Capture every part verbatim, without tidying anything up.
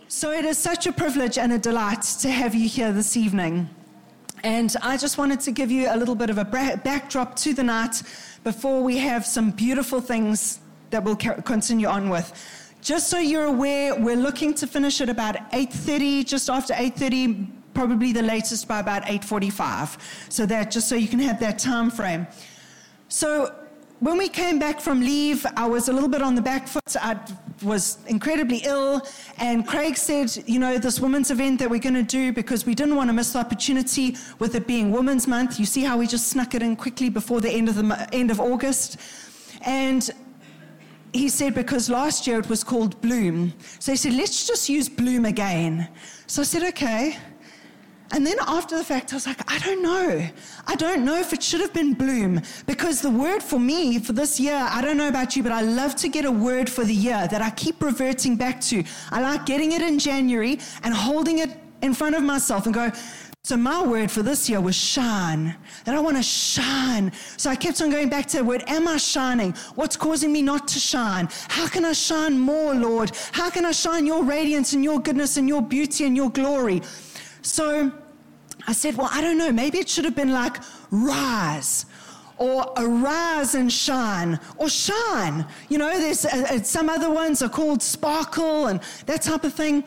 So it is such a privilege and a delight to have you here this evening. And I just wanted to give you a little bit of a backdrop to the night before we have some beautiful things that we'll continue on with. Just so you're aware, we're looking to finish at about eight thirty, just after eight thirty, probably the latest by about eight forty-five. So that, just so you can have that time frame. So when we came back from leave, I was a little bit on the back foot. I was incredibly ill, and Craig said, you know, this women's event that we're going to do, because we didn't want to miss the opportunity with it being Women's Month. You see how we just snuck it in quickly before the end of the end of August? And he said, because last year it was called Bloom. So he said, let's just use Bloom again. So I said, okay. And then after the fact, I was like, I don't know. I don't know if it should have been Bloom, because the word for me for this year, I don't know about you, but I love to get a word for the year that I keep reverting back to. I like getting it in January and holding it in front of myself and go, so my word for this year was shine, that I want to shine. So I kept on going back to the word, am I shining? What's causing me not to shine? How can I shine more, Lord? How can I shine your radiance and your goodness and your beauty and your glory? So I said, well, I don't know, maybe it should have been like rise, or arise and shine, or shine. You know, there's uh, some other ones are called sparkle and that type of thing.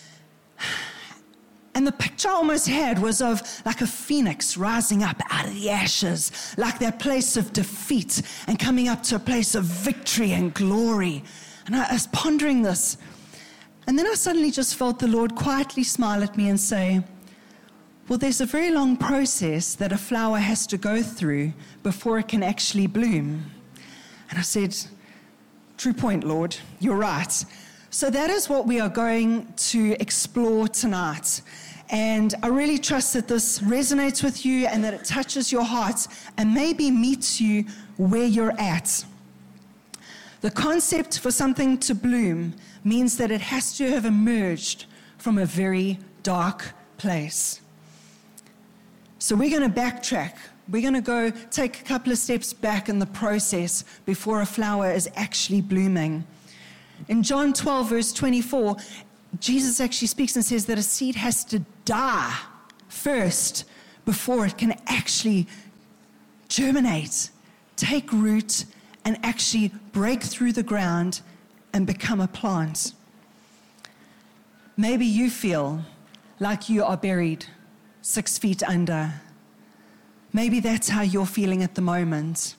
And the picture I almost had was of like a phoenix rising up out of the ashes, like that place of defeat and coming up to a place of victory and glory. And I was pondering this. And then I suddenly just felt the Lord quietly smile at me and say, well, there's a very long process that a flower has to go through before it can actually bloom. And I said, true point, Lord, you're right. So that is what we are going to explore tonight. And I really trust that this resonates with you and that it touches your heart and maybe meets you where you're at. The concept for something to bloom means that it has to have emerged from a very dark place. So we're going to backtrack. We're going to go take a couple of steps back in the process before a flower is actually blooming. In John twelve, verse twenty-four, Jesus actually speaks and says that a seed has to die first before it can actually germinate, take root, and actually break through the ground and become a plant. Maybe you feel like you are buried six feet under. Maybe that's how you're feeling at the moment.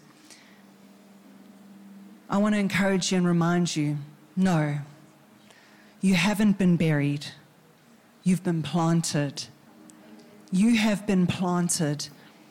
I want to encourage you and remind you, no, you haven't been buried. You've been planted. You have been planted.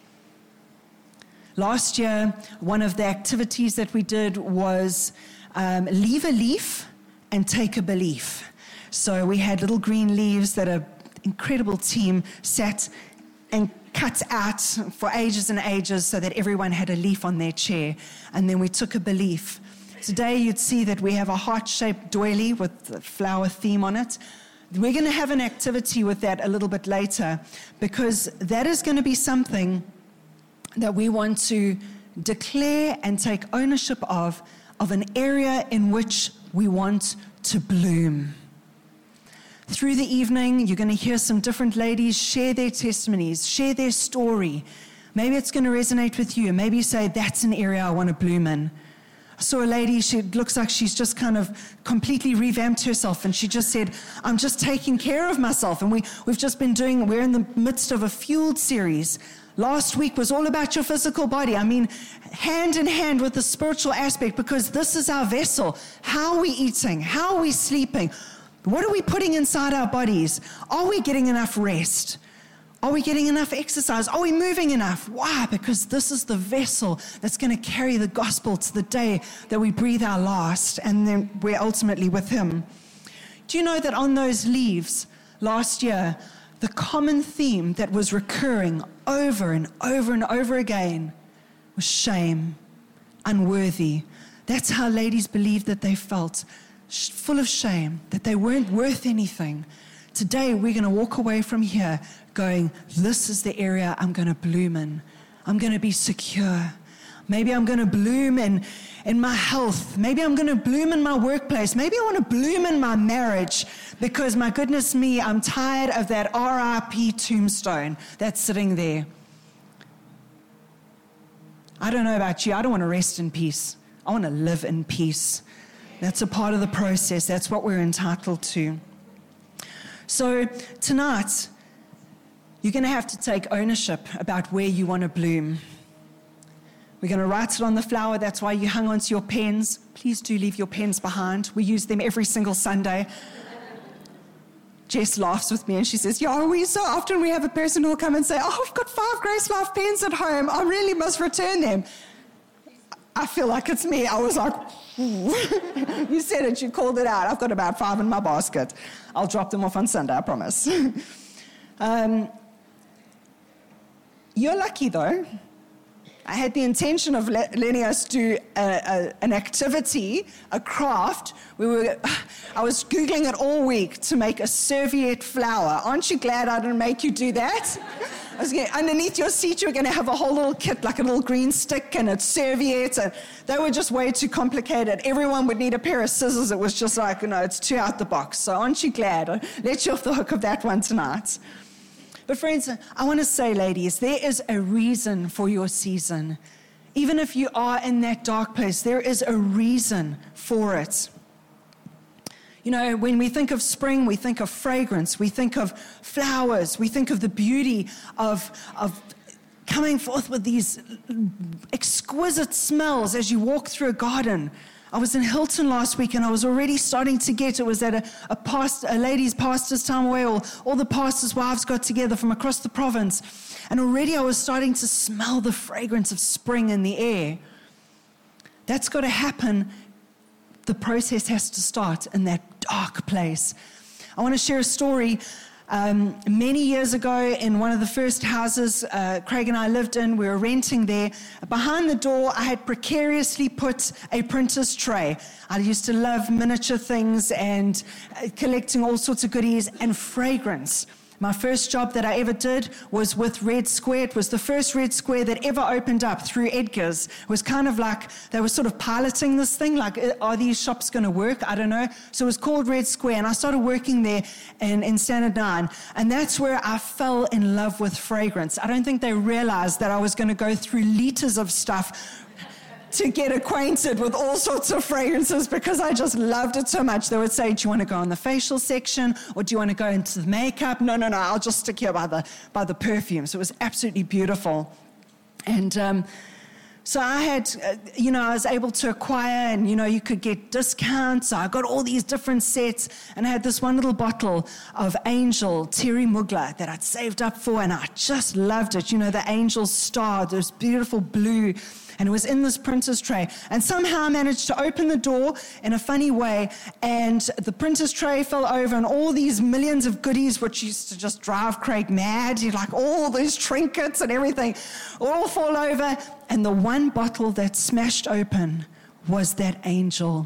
Last year, one of the activities that we did was um, leave a leaf and take a belief. So we had little green leaves that an incredible team sat and cut out for ages and ages so that everyone had a leaf on their chair. And then we took a belief. Today you'd see that we have a heart-shaped doily with the flower theme on it. We're going to have an activity with that a little bit later, because that is going to be something that we want to declare and take ownership of, of an area in which we want to bloom. Through the evening, you're going to hear some different ladies share their testimonies, share their story. Maybe it's going to resonate with you. Maybe you say, that's an area I want to bloom in. I saw a lady, she looks like she's just kind of completely revamped herself, and she just said, I'm just taking care of myself. And we, we've just been doing, we're in the midst of a Fueled series. Last week was all about your physical body. I mean, hand in hand with the spiritual aspect, because this is our vessel. How are we eating? How are we sleeping? What are we putting inside our bodies? Are we getting enough rest? Are we getting enough exercise? Are we moving enough? Why? Because this is the vessel that's going to carry the gospel to the day that we breathe our last, and then we're ultimately with Him. Do you know that on those leaves last year, the common theme that was recurring over and over and over again was shame, unworthy. That's how ladies believed that they felt, full of shame, that they weren't worth anything. Today, we're going to walk away from here going, this is the area I'm going to bloom in. I'm going to be secure. I'm Maybe I'm going to bloom in, in my health. Maybe I'm going to bloom in my workplace. Maybe I want to bloom in my marriage because, my goodness me, I'm tired of that R I P tombstone that's sitting there. I don't know about you. I don't want to rest in peace. I want to live in peace. That's a part of the process. That's what we're entitled to. So tonight, you're going to have to take ownership about where you want to bloom. We're going to write it on the flower. That's why you hung onto your pens. Please do leave your pens behind. We use them every single Sunday. Jess laughs with me and she says, yeah, we so often we have a person who will come and say, oh, I've got five Grace Life pens at home. I really must return them. I feel like it's me. I was like, you said it, you called it out. I've got about five in my basket. I'll drop them off on Sunday, I promise. um, you're lucky, though. I had the intention of let, letting us do a, a, an activity, a craft. We were, I was Googling it all week to make a serviette flower. Aren't you glad I didn't make you do that? I was going, underneath your seat, you were going to have a whole little kit, like a little green stick and a serviette. And they were just way too complicated. Everyone would need a pair of scissors. It was just like, you know, it's too out the box. So aren't you glad? I let you off the hook of that one tonight. But friends, I want to say, ladies, there is a reason for your season. Even if you are in that dark place, there is a reason for it. You know, when we think of spring, we think of fragrance, we think of flowers, we think of the beauty of, of coming forth with these exquisite smells as you walk through a garden. I was in Hilton last week and I was already starting to get, it was at a, a, past, a ladies' pastor's time where all, all the pastors' wives got together from across the province. And already I was starting to smell the fragrance of spring in the air. That's got to happen. The process has to start in that dark place. I want to share a story. Um, many years ago, in one of the first houses uh, Craig and I lived in, we were renting there. Behind the door, I had precariously put a printer's tray. I used to love miniature things and uh, collecting all sorts of goodies and fragrance. My first job that I ever did was with Red Square. It was the first Red Square that ever opened up through Edgar's. It was kind of like they were sort of piloting this thing, like, are these shops going to work? I don't know. So it was called Red Square, and I started working there in, in Standard nine, and that's where I fell in love with fragrance. I don't think they realized that I was going to go through liters of stuff to get acquainted with all sorts of fragrances because I just loved it so much. They would say, do you want to go in the facial section or do you want to go into the makeup? No, no, no, I'll just stick here by the, by the perfume. So it was absolutely beautiful. And um, so I had, uh, you know, I was able to acquire and, you know, you could get discounts. So I got all these different sets and I had this one little bottle of Angel Terry Mugler that I'd saved up for and I just loved it. You know, the Angel star, this beautiful blue. And it was in this printer's tray. And somehow I managed to open the door in a funny way, and the printer's tray fell over, and all these millions of goodies, which used to just drive Craig mad, you like all these trinkets and everything, all fall over. And the one bottle that smashed open was that Angel.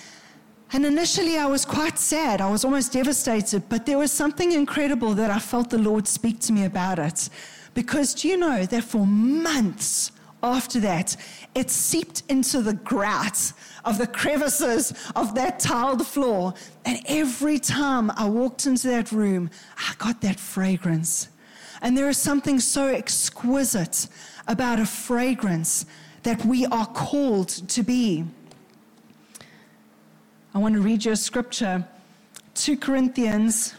And initially I was quite sad. I was almost devastated, but there was something incredible that I felt the Lord speak to me about it. Because do you know that for months after that, it seeped into the grout of the crevices of that tiled floor. And every time I walked into that room, I got that fragrance. And there is something so exquisite about a fragrance that we are called to be. I want to read you a scripture. Second Corinthians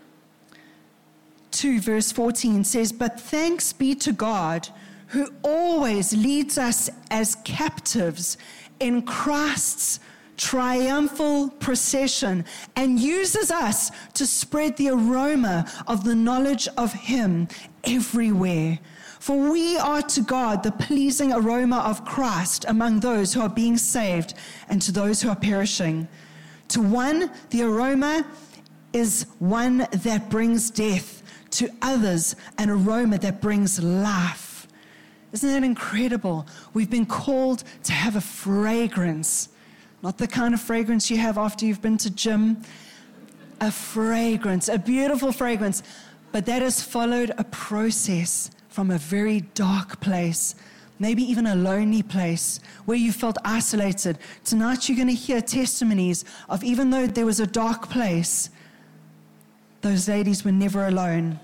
two verse fourteen says, "But thanks be to God, who always leads us as captives in Christ's triumphal procession and uses us to spread the aroma of the knowledge of him everywhere. For we are to God the pleasing aroma of Christ among those who are being saved and to those who are perishing. To one, the aroma is one that brings death. To others, an aroma that brings life." Isn't that incredible? We've been called to have a fragrance, not the kind of fragrance you have after you've been to gym, a fragrance, a beautiful fragrance, but that has followed a process from a very dark place. maybe even a lonely place where you felt isolated. Tonight you're going to hear testimonies of, even though there was a dark place, those ladies were never alone.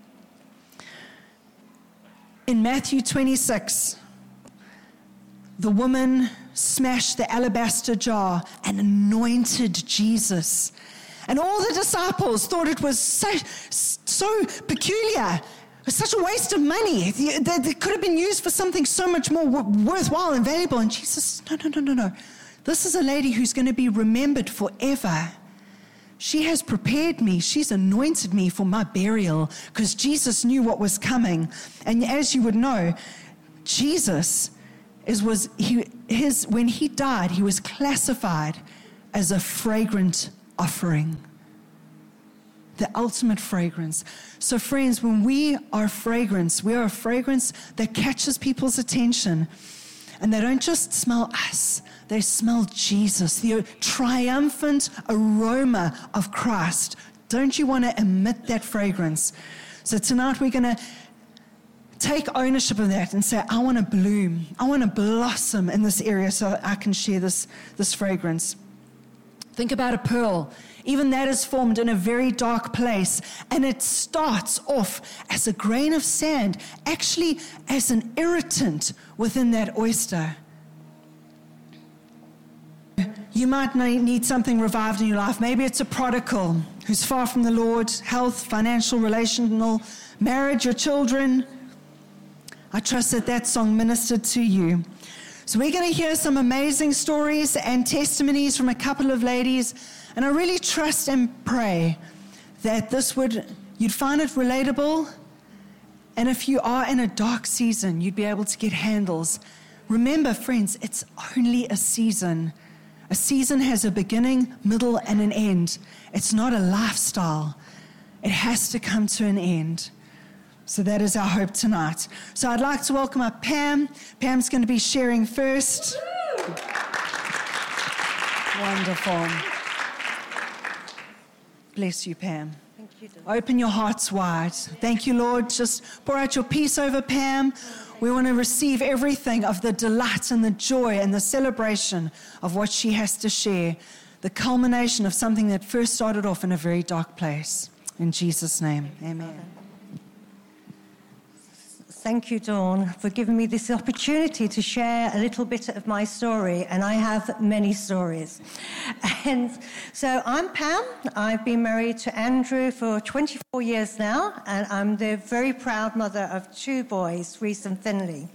In Matthew twenty-six, the woman smashed the alabaster jar and anointed Jesus. And all the disciples thought it was so, so peculiar. It was such a waste of money. That could have been used for something so much more worthwhile and valuable. And Jesus, no, no, no, no, no. This is a lady who's going to be remembered forever. She has prepared me. She's anointed me for my burial, because Jesus knew what was coming. And as you would know, Jesus is was he his when he died, he was classified as a fragrant offering. The ultimate fragrance. So friends, when we are fragrance, we are a fragrance that catches people's attention. And they don't just smell us, they smell Jesus, the triumphant aroma of Christ. Don't you want to emit that fragrance? So tonight we're going to take ownership of that and say, I want to bloom. I want to blossom in this area so that I can share this, this fragrance. Think about a pearl. Even that is formed in a very dark place, and it starts off as a grain of sand, actually as an irritant within that oyster. You might need something revived in your life. Maybe it's a prodigal who's far from the Lord, health, financial, relational, marriage, your children. I trust that that song ministered to you. So we're going to hear some amazing stories and testimonies from a couple of ladies. And I really trust and pray that this would, you'd find it relatable. And if you are in a dark season, you'd be able to get handles. Remember, friends, it's only a season. A season has a beginning, middle, and an end. It's not a lifestyle. It has to come to an end. So that is our hope tonight. So I'd like to welcome up Pam. Pam's going to be sharing first. Wonderful. Bless you, Pam. Thank you, Dad. Open your hearts wide. Thank you, Lord. Just pour out your peace over Pam. We want to receive everything of the delight and the joy and the celebration of what she has to share. The culmination of something that first started off in a very dark place. In Jesus' name, amen. Thank you, Dawn, for giving me this opportunity to share a little bit of my story, and I have many stories. And so I'm Pam. I've been married to Andrew for twenty-four years now, and I'm the very proud mother of two boys, Reese and Finley.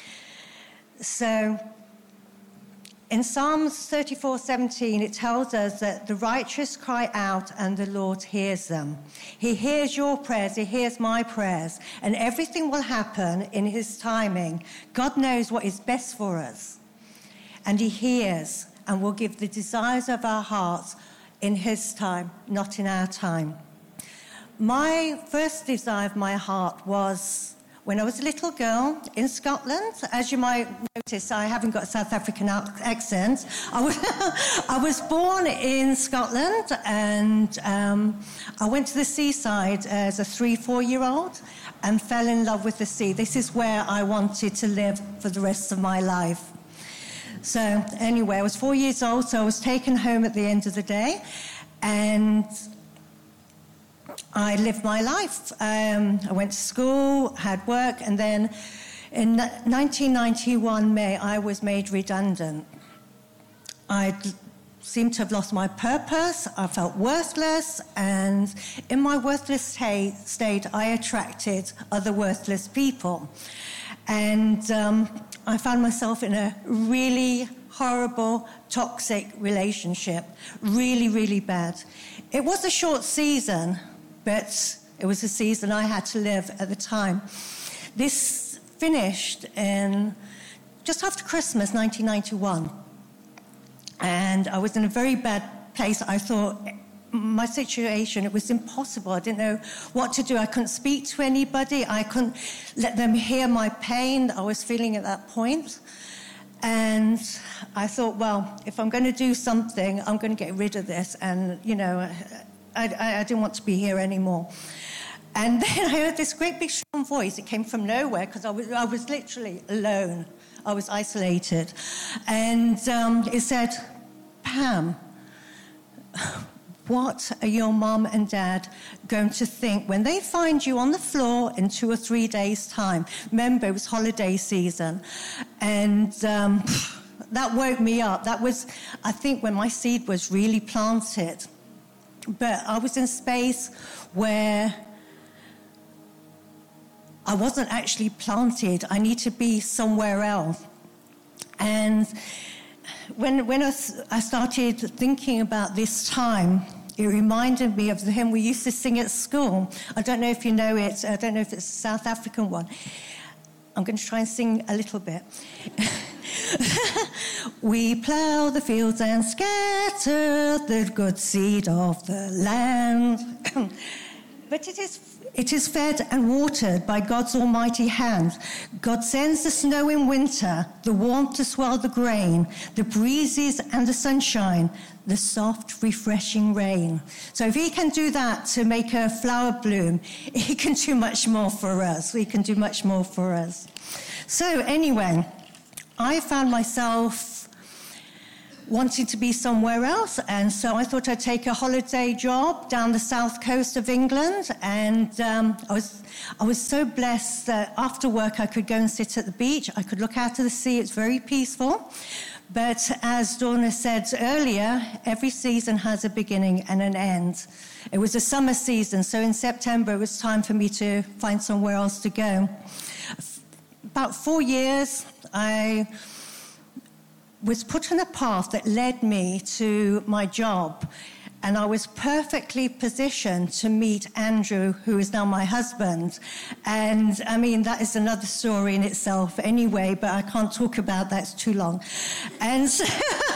So in Psalms thirty-four seventeen, it tells us that the righteous cry out and the Lord hears them. He hears your prayers, he hears my prayers, and everything will happen in his timing. God knows what is best for us, and he hears and will give the desires of our hearts in his time, not in our time. My first desire of my heart was when I was a little girl in Scotland. As you might notice, I haven't got a South African accent. I was, I was born in Scotland, and um, I went to the seaside as a three, four-year-old and fell in love with the sea. This is where I wanted to live for the rest of my life. So anyway, I was four years old, so I was taken home at the end of the day, and I lived my life. Um, I went to school, had work, and then in nineteen ninety-one, May, I was made redundant. I seemed to have lost my purpose. I felt worthless, and in my worthless state, I attracted other worthless people. And um, I found myself in a really horrible, toxic relationship, really, really bad. It was a short season, but it was a season I had to live at the time. This finished in just after Christmas, nineteen ninety-one. And I was in a very bad place. I thought my situation, it was impossible. I didn't know what to do. I couldn't speak to anybody. I couldn't let them hear my pain that I was feeling at that point. And I thought, well, if I'm going to do something, I'm going to get rid of this. And, you know, I, I, I didn't want to be here anymore. And then I heard this great big strong voice. It came from nowhere because I was, I was literally alone. I was isolated. And um, it said, Pam, what are your mum and dad going to think when they find you on the floor in two or three days' time? Remember, it was holiday season. And um, that woke me up. That was, I think, when my seed was really planted. But I was in a space where I wasn't actually planted. I need to be somewhere else. And when, when I, I started thinking about this time, it reminded me of the hymn we used to sing at school. I don't know if you know it. I don't know if it's a South African one. I'm going to try and sing a little bit. We plough the fields and scatter the good seed of the land. But it is it is fed and watered by God's almighty hand. God sends the snow in winter, the warmth to swell the grain, the breezes and the sunshine, the soft, refreshing rain. So if he can do that to make a flower bloom, he can do much more for us. He can do much more for us. So anyway, I found myself wanting to be somewhere else, and so I thought I'd take a holiday job down the south coast of England, and um, I was I was so blessed that after work I could go and sit at the beach. I could look out to the sea. It's very peaceful. But as Donna said earlier, every season has a beginning and an end. It was a summer season, so in September it was time for me to find somewhere else to go. About four years, I was put on a path that led me to my job, and I was perfectly positioned to meet Andrew, who is now my husband. And I mean, that is another story in itself anyway, but I can't talk about that, it's too long. And so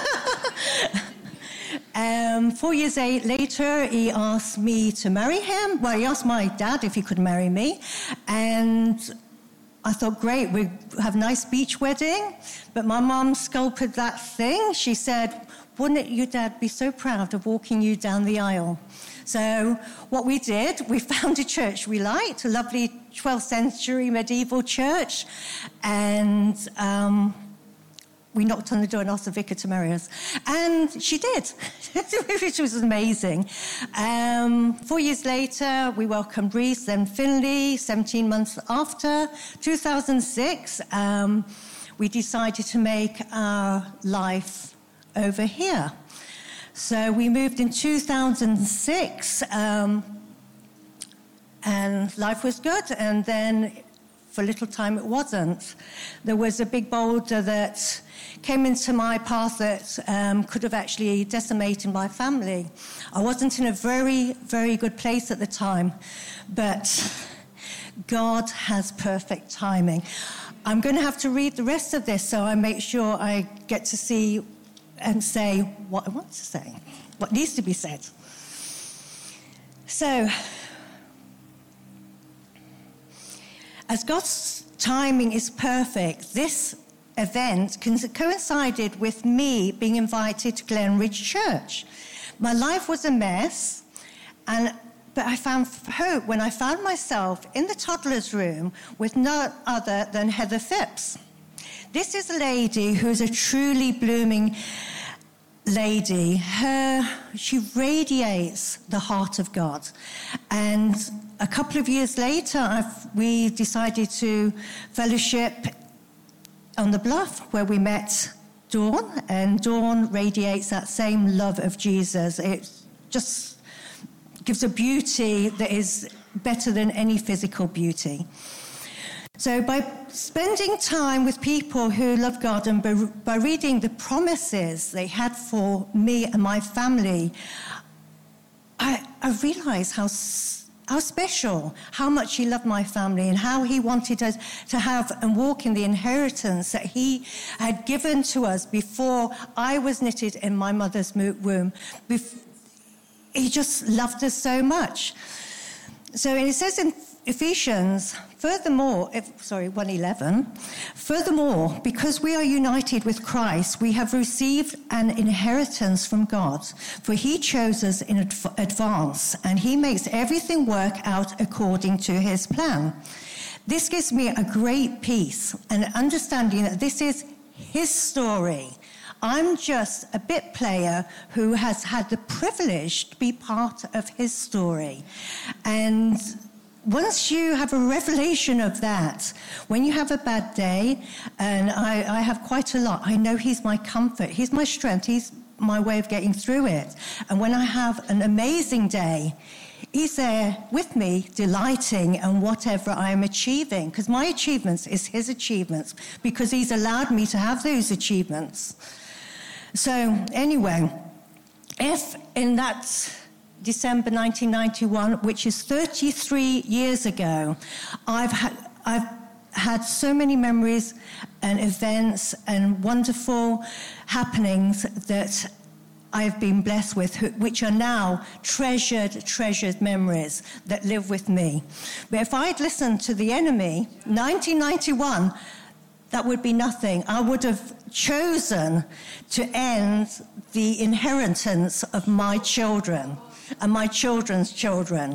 um, four years later, he asked me to marry him. Well, he asked my dad if he could marry me, and I thought, great, we have a nice beach wedding. But my mum sculpted that thing. She said, wouldn't your dad be so proud of walking you down the aisle? So what we did, we found a church we liked, a lovely twelfth century medieval church. And um, we knocked on the door and asked the vicar to marry us. And she did, which was amazing. Um, four years later, we welcomed Reese, then Finley. seventeen months after, two thousand six, um, we decided to make our life over here. So we moved in two thousand six, um, and life was good. And then for a little time it wasn't. There was a big boulder that came into my path that um, could have actually decimated my family. I wasn't in a very, very good place at the time, but God has perfect timing. I'm going to have to read the rest of this so I make sure I get to see and say what I want to say, what needs to be said. So, as God's timing is perfect, this event coincided with me being invited to Glenridge Church. My life was a mess, and but I found hope when I found myself in the toddler's room with no other than Heather Phipps. This is a lady who's a truly blooming lady. Her, she radiates the heart of God. And a couple of years later, I've, we decided to fellowship on the Bluff, where we met Dawn, and Dawn radiates that same love of Jesus. It just gives a beauty that is better than any physical beauty. So by spending time with people who love God and by, by reading the promises they had for me and my family, I, I realized how how special, how much he loved my family, and how he wanted us to have and walk in the inheritance that he had given to us before I was knitted in my mother's womb. He just loved us so much. So it says in Ephesians, furthermore, if, sorry, one eleven, furthermore, because we are united with Christ, we have received an inheritance from God, for he chose us in adv- advance, and he makes everything work out according to his plan. This gives me a great peace and understanding that this is his story. I'm just a bit player who has had the privilege to be part of his story. And once you have a revelation of that, when you have a bad day, and I, I have quite a lot, I know he's my comfort, he's my strength, he's my way of getting through it. And when I have an amazing day, he's there with me, delighting in whatever I am achieving, because my achievements is his achievements, because he's allowed me to have those achievements. So anyway, if in that December nineteen ninety-one, which is thirty-three years ago, I've had, I've had so many memories and events and wonderful happenings that I've been blessed with, which are now treasured, treasured memories that live with me. But if I'd listened to the enemy, nineteen ninety-one, that would be nothing. I would have chosen to end the inheritance of my children and my children's children.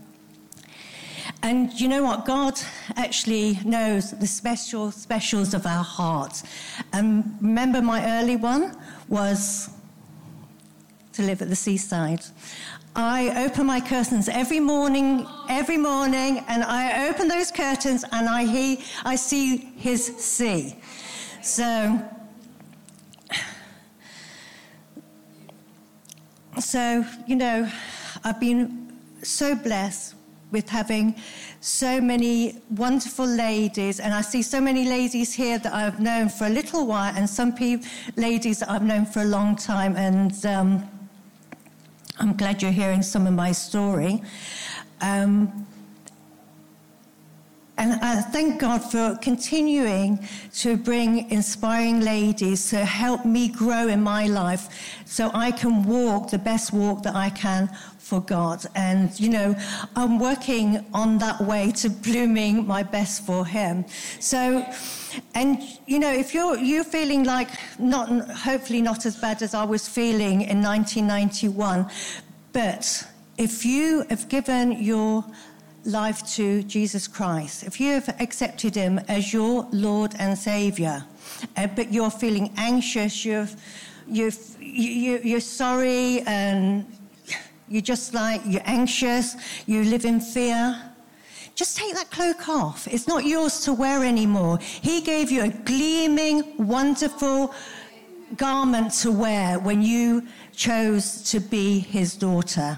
And you know what? God actually knows the special specials of our hearts. And remember, my early one was to live at the seaside. I open my curtains every morning, every morning, and I open those curtains and I hear, I see his sea. So, so you know, I've been so blessed with having so many wonderful ladies, and I see so many ladies here that I've known for a little while, and some people, ladies that I've known for a long time, and um, I'm glad you're hearing some of my story. Um, and I thank God for continuing to bring inspiring ladies to help me grow in my life so I can walk the best walk that I can for God. And, you know, I'm working on that way to blooming my best for him. So, and, you know, if you're you're feeling like, not hopefully not as bad as I was feeling in nineteen ninety-one, but if you have given your life to Jesus Christ, if you have accepted him as your Lord and Savior, uh, but you're feeling anxious, you're, you're, you, you're sorry, and you're just like, you're anxious, you live in fear, just take that cloak off. It's not yours to wear anymore. He gave you a gleaming, wonderful garment to wear when you chose to be his daughter.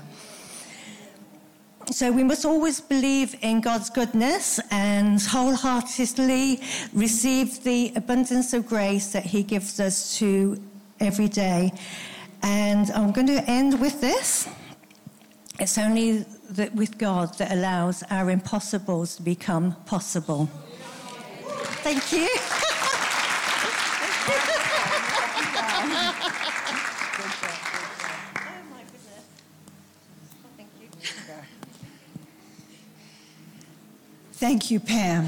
So we must always believe in God's goodness and wholeheartedly receive the abundance of grace that he gives us to every day. And I'm going to end with this. It's only that with God that allows our impossibles to become possible. Thank you. Thank you, Pam.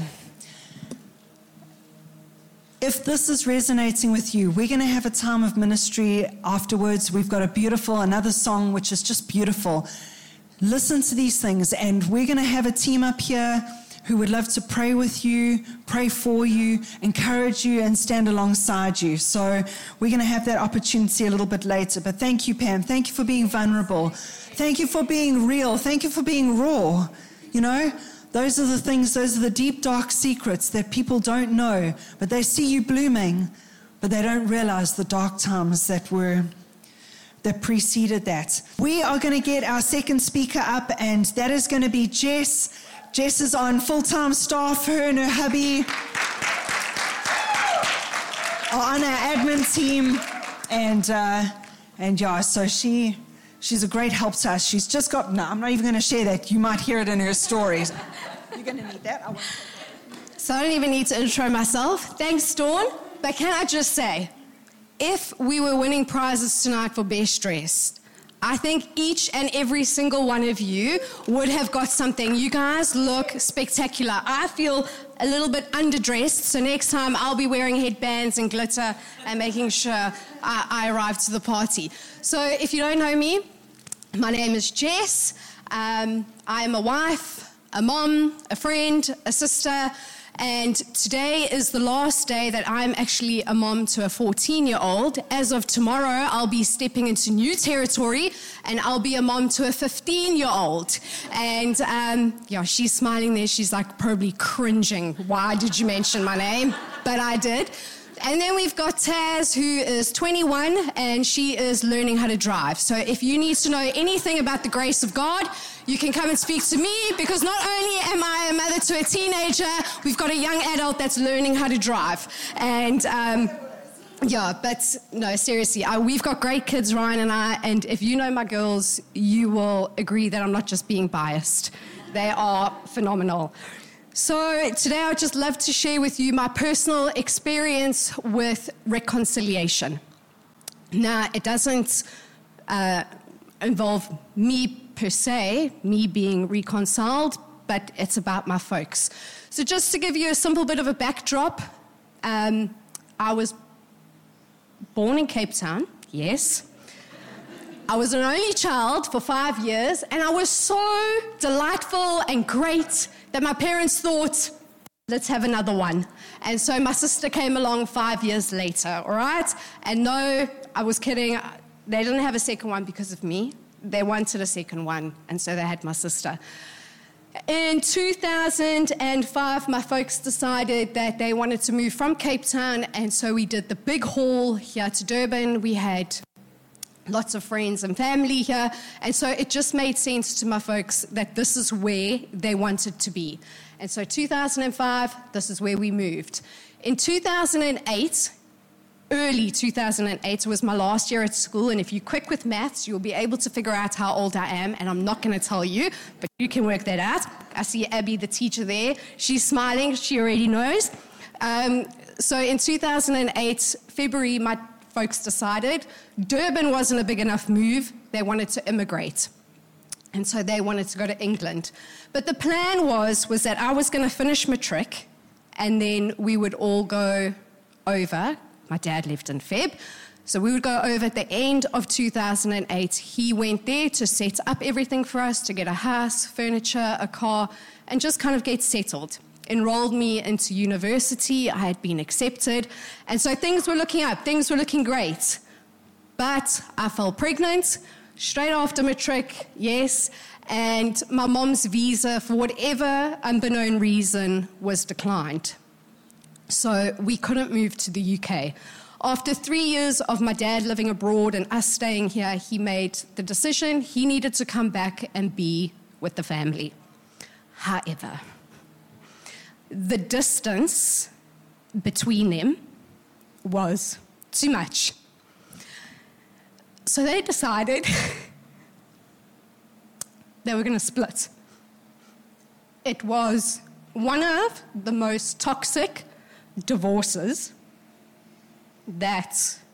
If this is resonating with you, we're going to have a time of ministry afterwards. We've got a beautiful, another song which is just beautiful. Listen to these things, and we're going to have a team up here who would love to pray with you, pray for you, encourage you, and stand alongside you. So we're going to have that opportunity a little bit later. But thank you, Pam. Thank you for being vulnerable. Thank you for being real. Thank you for being raw. You know, those are the things, those are the deep, dark secrets that people don't know, but they see you blooming, but they don't realize the dark times that were, that preceded that. We are going to get our second speaker up, and that is going to be Jess. Jess is on full-time staff. Her and her hubby are on our admin team, and uh, and yeah, so she she's a great help to us. She's just got, no, I'm not even going to share that. You might hear it in her stories. You're going to need that. I won't. So I don't even need to intro myself. Thanks, Dawn. But can I just say, if we were winning prizes tonight for Best Dressed, I think each and every single one of you would have got something. You guys look spectacular. I feel a little bit underdressed, so next time I'll be wearing headbands and glitter and making sure I, I arrive to the party. So if you don't know me, my name is Jess. Um, I am a wife, a mom, a friend, a sister, and today is the last day that I'm actually a mom to a fourteen-year-old. As of tomorrow, I'll be stepping into new territory, and I'll be a mom to a fifteen-year-old. And, um, yeah, she's smiling there. She's, like, probably cringing. Why did you mention my name? But I did. And then we've got Taz, who is twenty-one, and she is learning how to drive. So if you need to know anything about the grace of God, you can come and speak to me, because not only am I a mother to a teenager, we've got a young adult that's learning how to drive. And, um, yeah, but no, seriously, I, we've got great kids, Ryan and I, and if you know my girls, you will agree that I'm not just being biased. They are phenomenal. So today I'd just love to share with you my personal experience with reconciliation. Now, it doesn't uh, involve me per se, me being reconciled, but it's about my folks. So just to give you a simple bit of a backdrop, um, I was born in Cape Town, yes. I was an only child for five years, and I was so delightful and great that my parents thought, let's have another one. And so my sister came along five years later, all right? And no, I was kidding. They didn't have a second one because of me. They wanted a second one, and so they had my sister. In two thousand five, my folks decided that they wanted to move from Cape Town, and so we did the big haul here to Durban. We had lots of friends and family here, and so it just made sense to my folks that this is where they wanted to be. And so two thousand five, this is where we moved. In two thousand eight, early two thousand eight was my last year at school, and if you're quick with maths, you'll be able to figure out how old I am, and I'm not going to tell you, but you can work that out. I see Abby, the teacher there. She's smiling. She already knows. Um, so in two thousand eight, February, my folks decided Durban wasn't a big enough move. They wanted to immigrate. And so they wanted to go to England. But the plan was, was that I was going to finish matric, and then we would all go over. My dad left in Feb. So we would go over at the end of two thousand eight. He went there to set up everything for us, to get a house, furniture, a car, and just kind of get settled. Enrolled me into university. I had been accepted. And so things were looking up. Things were looking great. But I fell pregnant straight after matric, yes. And my mom's visa, for whatever unbeknown reason, was declined. So we couldn't move to the U K. After three years of my dad living abroad and us staying here, he made the decision he needed to come back and be with the family. However, the distance between them was too much. So they decided they were going to split. It was one of the most toxic divorces that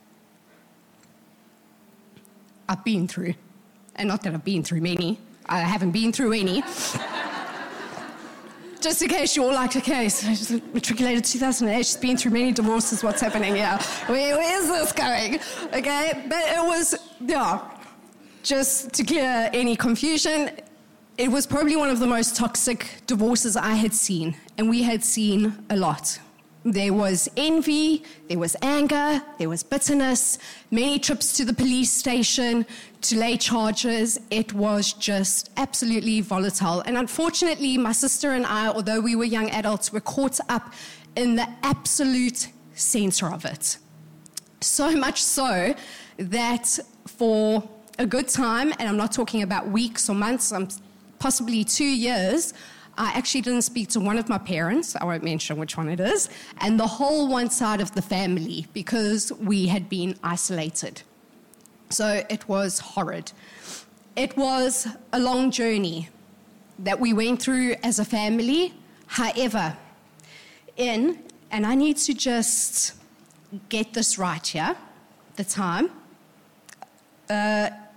I've been through. And not that I've been through many. I haven't been through any. Just in case you're all like, okay, so I just matriculated two thousand eight, she's been through many divorces, what's happening here? Where, where is this going? Okay, but it was, yeah, just to clear any confusion, it was probably one of the most toxic divorces I had seen, and we had seen a lot. There was envy, there was anger, there was bitterness, many trips to the police station to lay charges. It was just absolutely volatile. And unfortunately, my sister and I, although we were young adults, were caught up in the absolute center of it. So much so that for a good time, and I'm not talking about weeks or months, um, possibly two years, I actually didn't speak to one of my parents, I won't mention which one it is, and the whole one side of the family, because we had been isolated. So it was horrid. It was a long journey that we went through as a family. However, in, and I need to just get this right here, the time, uh,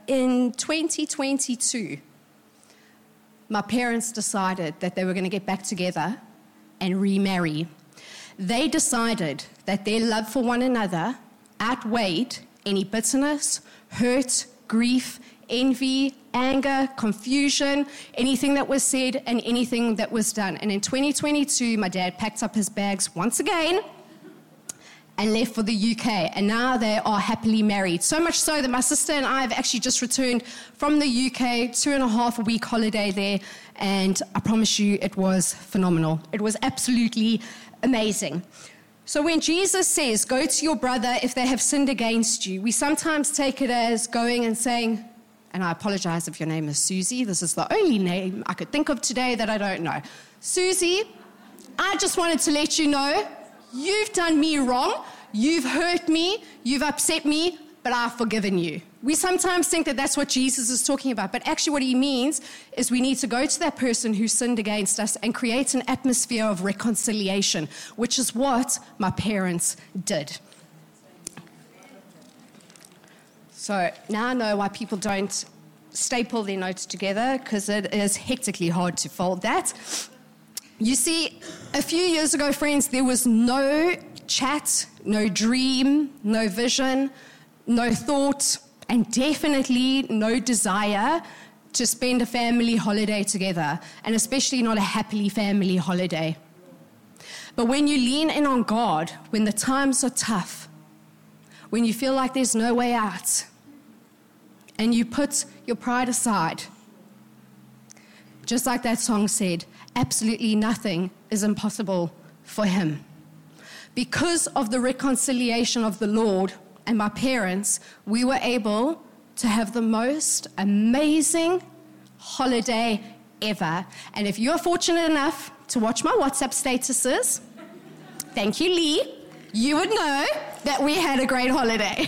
in twenty twenty-two, my parents decided that they were going to get back together and remarry. They decided that their love for one another outweighed any bitterness, hurt, grief, envy, anger, confusion, anything that was said and anything that was done. And in twenty twenty-two, my dad packed up his bags once again and left for the U K. And now they are happily married. So much so that my sister and I have actually just returned from the U K, two and a half a week holiday there. And I promise you, it was phenomenal. It was absolutely amazing. So when Jesus says, go to your brother if they have sinned against you, we sometimes take it as going and saying, and I apologize if your name is Susie. This is the only name I could think of today that I don't know. Susie, I just wanted to let you know, you've done me wrong, you've hurt me, you've upset me, but I've forgiven you. We sometimes think that that's what Jesus is talking about, but actually what he means is we need to go to that person who sinned against us and create an atmosphere of reconciliation, which is what my parents did. So now I know why people don't staple their notes together, because it is hectically hard to fold that. You see, a few years ago, friends, there was no chat, no dream, no vision, no thought, and definitely no desire to spend a family holiday together, and especially not a happily family holiday. But when you lean in on God, when the times are tough, when you feel like there's no way out, and you put your pride aside, just like that song said, absolutely nothing is impossible for him. Because of the reconciliation of the Lord and my parents, we were able to have the most amazing holiday ever. And if you're fortunate enough to watch my WhatsApp statuses, thank you, Lee, you would know that we had a great holiday.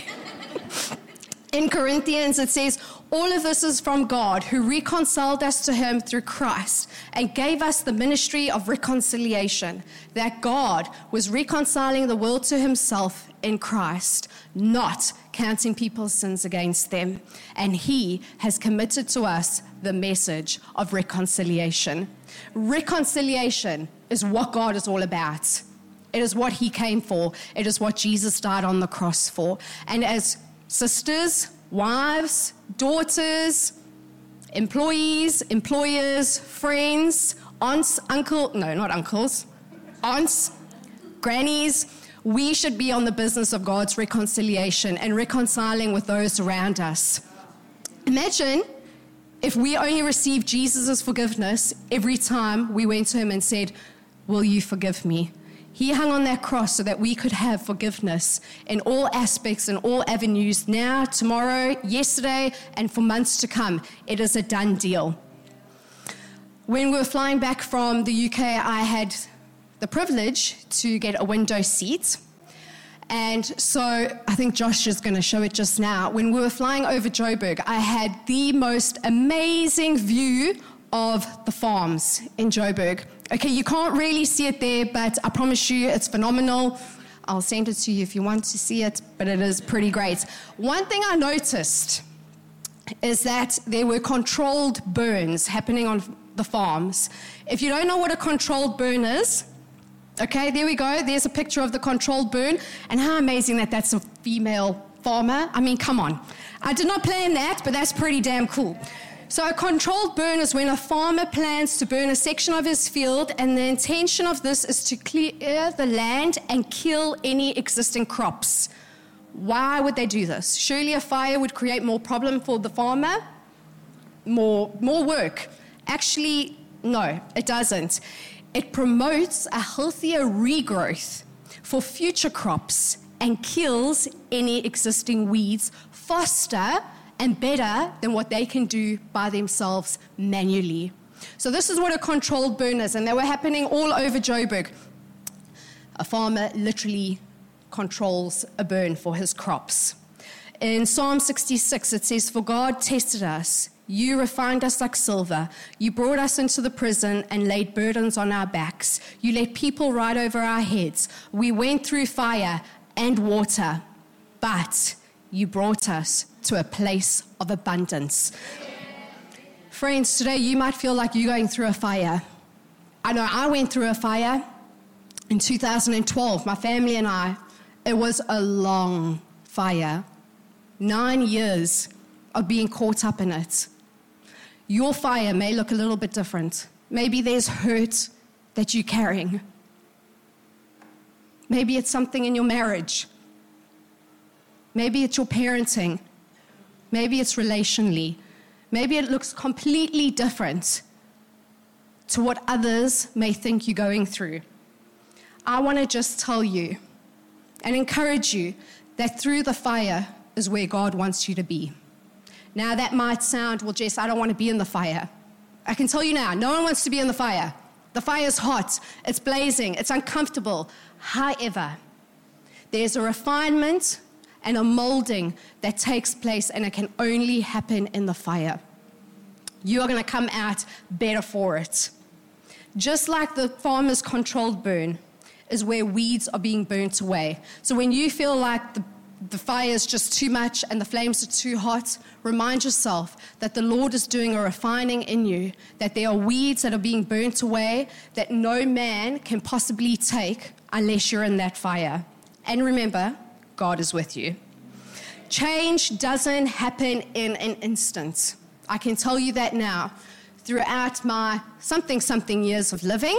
In Corinthians, it says, all of this is from God, who reconciled us to him through Christ and gave us the ministry of reconciliation, that God was reconciling the world to himself in Christ, not counting people's sins against them. And he has committed to us the message of reconciliation. Reconciliation is what God is all about. It is what he came for. It is what Jesus died on the cross for. And as sisters, wives, daughters, employees, employers, friends, aunts, uncle, no, not uncles, aunts, grannies, we should be on the business of God's reconciliation and reconciling with those around us. Imagine if we only received Jesus' forgiveness every time we went to him and said, will you forgive me? He hung on that cross so that we could have forgiveness in all aspects and all avenues, now, tomorrow, yesterday, and for months to come. It is a done deal. When we were flying back from the U K, I had the privilege to get a window seat. And so I think Josh is going to show it just now. When we were flying over Joburg, I had the most amazing view of the farms in Joburg. Okay, you can't really see it there, but I promise you it's phenomenal. I'll send it to you if you want to see it, but it is pretty great. One thing I noticed is that there were controlled burns happening on the farms. If you don't know what a controlled burn is, okay, there we go. There's a picture of the controlled burn, and how amazing that that's a female farmer. I mean, come on. I did not plan that, but that's pretty damn cool. So a controlled burn is when a farmer plans to burn a section of his field, and the intention of this is to clear the land and kill any existing crops. Why would they do this? Surely a fire would create more problem for the farmer, more, more work. Actually, no, it doesn't. It promotes a healthier regrowth for future crops and kills any existing weeds faster and better than what they can do by themselves manually. So this is what a controlled burn is, and they were happening all over Joburg. A farmer literally controls a burn for his crops. In Psalm sixty-six, it says, for God tested us. You refined us like silver. You brought us into the prison and laid burdens on our backs. You let people ride over our heads. We went through fire and water, but you brought us to a place of abundance. Friends, today you might feel like you're going through a fire. I know I went through a fire in two thousand twelve, my family and I. It was a long fire. Nine years of being caught up in it. Your fire may look a little bit different. Maybe there's hurt that you're carrying. Maybe it's something in your marriage. Maybe it's your parenting. Maybe it's relationally. Maybe it looks completely different to what others may think you're going through. I want to just tell you and encourage you that through the fire is where God wants you to be. Now that might sound, well, Jess, I don't want to be in the fire. I can tell you now, no one wants to be in the fire. The fire is hot, it's blazing, it's uncomfortable. However, there's a refinement and a molding that takes place, and it can only happen in the fire. You are going to come out better for it. Just like the farmer's controlled burn is where weeds are being burnt away. So when you feel like the, the fire is just too much and the flames are too hot, remind yourself that the Lord is doing a refining in you, that there are weeds that are being burnt away that no man can possibly take unless you're in that fire. And remember, God is with you. Change doesn't happen in an instant. I can tell you that now. Throughout my something-something years of living,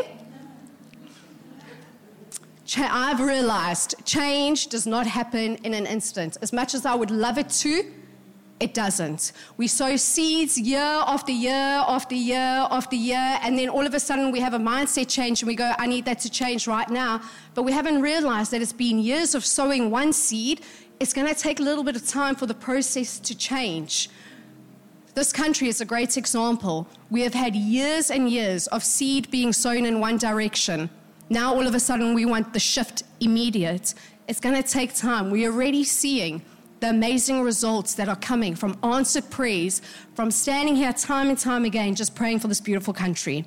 I've realized change does not happen in an instant. As much as I would love it to, it doesn't. We sow seeds year after year after year after year, and then all of a sudden we have a mindset change and we go, I need that to change right now. But we haven't realized that it's been years of sowing one seed. It's going to take a little bit of time for the process to change. This country is a great example. We have had years and years of seed being sown in one direction. Now all of a sudden we want the shift immediate. It's going to take time. We're already seeing the amazing results that are coming from answered prayers, from standing here time and time again just praying for this beautiful country.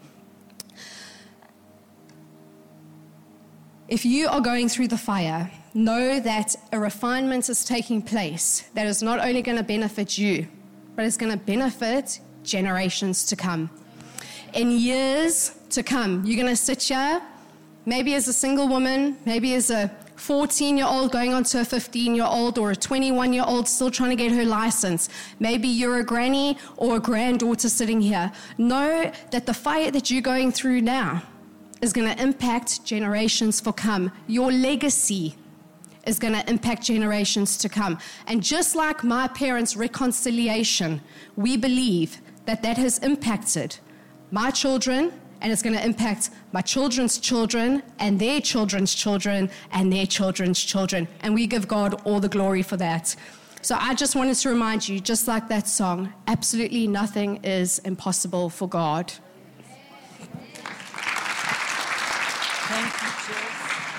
If you are going through the fire, know that a refinement is taking place that is not only going to benefit you, but it's going to benefit generations to come. In years to come, you're going to sit here, maybe as a single woman, maybe as a fourteen-year-old going on to a fifteen-year-old or a twenty-one-year-old still trying to get her license. Maybe you're a granny or a granddaughter sitting here. Know that the fire that you're going through now is going to impact generations for come. Your legacy is going to impact generations to come. And just like my parents' reconciliation, we believe that that has impacted my children, and it's going to impact my children's children and their children's children and their children's children. And we give God all the glory for that. So I just wanted to remind you, just like that song, absolutely nothing is impossible for God. Thank you, Jess.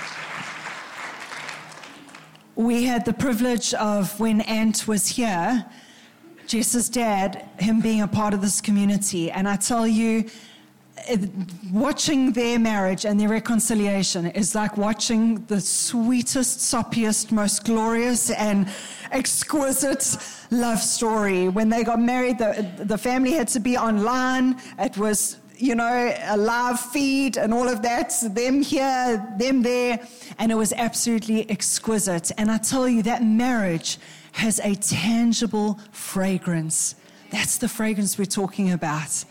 We had the privilege of, when Ant was here, Jess's dad, him being a part of this community. And I tell you, watching their marriage and their reconciliation is like watching the sweetest, soppiest, most glorious and exquisite love story. When they got married, the, the family had to be online. It was, you know, a live feed and all of that. So them here, them there. And it was absolutely exquisite. And I tell you, that marriage has a tangible fragrance. That's the fragrance we're talking about.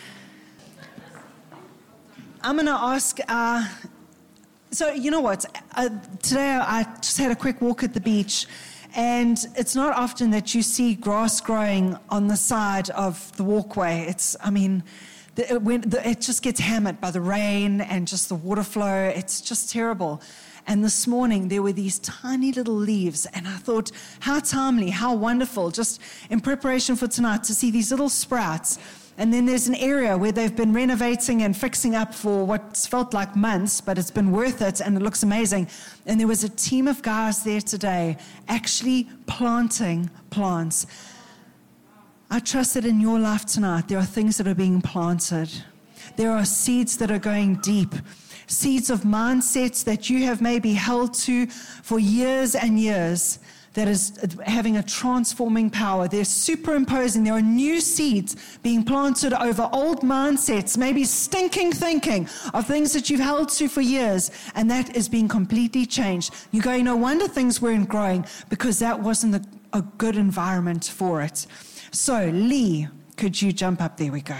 I'm going to ask, uh, so you know what, uh, today I just had a quick walk at the beach, and it's not often that you see grass growing on the side of the walkway. It's, I mean, the, it, when the, it just gets hammered by the rain and just the water flow. It's just terrible. And this morning there were these tiny little leaves, and I thought, how timely, how wonderful, just in preparation for tonight to see these little sprouts. And then there's an area where they've been renovating and fixing up for what's felt like months, but it's been worth it, and it looks amazing. And there was a team of guys there today actually planting plants. I trust that in your life tonight, there are things that are being planted. There are seeds that are going deep. Seeds of mindsets that you have maybe held to for years and years that is having a transforming power. They're superimposing. There are new seeds being planted over old mindsets, maybe stinking thinking of things that you've held to for years, and that is being completely changed. You go, no wonder things weren't growing, because that wasn't a, a good environment for it. So, Lee, could you jump up? There we go.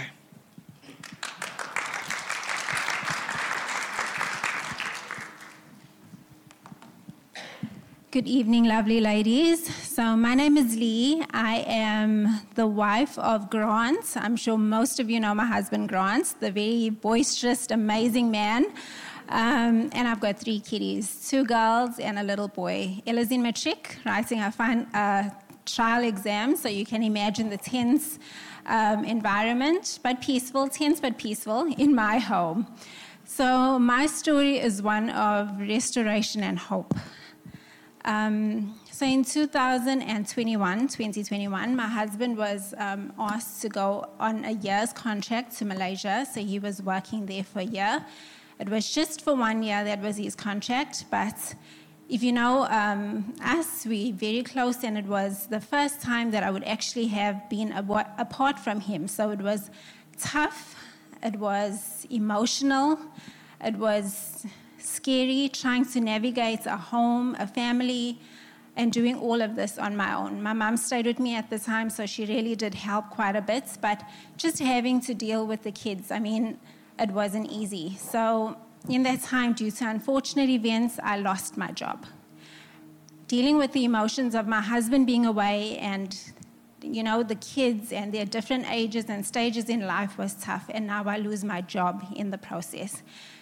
Good evening, lovely ladies. So my name is Lee. I am the wife of Grant. I'm sure most of you know my husband, Grant, the very boisterous, amazing man. Um, and I've got three kiddies, two girls and a little boy. Ella's in matric, writing her fin- uh, trial exam, so you can imagine the tense um, environment, but peaceful, tense but peaceful in my home. So my story is one of restoration and hope. Um, so in two thousand twenty-one, twenty twenty-one, my husband was um, asked to go on a year's contract to Malaysia. So he was working there for a year. It was just for one year, that was his contract. But if you know um, us, we're very close, and it was the first time that I would actually have been ab- apart from him. So it was tough, it was emotional, it was scary, trying to navigate a home, a family, and doing all of this on my own. My mum stayed with me at the time, so she really did help quite a bit, but just having to deal with the kids, I mean, it wasn't easy. So in that time, due to unfortunate events, I lost my job. Dealing with the emotions of my husband being away and, you know, the kids and their different ages and stages in life was tough, and now I lose my job in the process.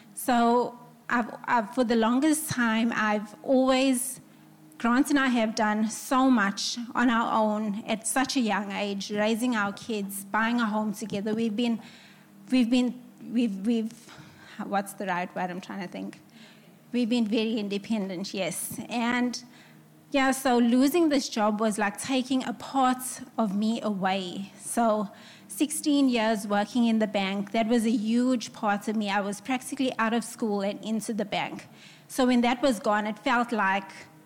So I've, I've, for the longest time, I've always, Grant and I have done so much on our own at such a young age, raising our kids, buying a home together. We've been, we've been, we've, we've, what's the right word I'm trying to think? We've been very independent, yes. And yeah, so losing this job was like taking a part of me away. So sixteen years working in the bank, that was a huge part of me. I was practically out of school and into the bank. So when that was gone, it felt like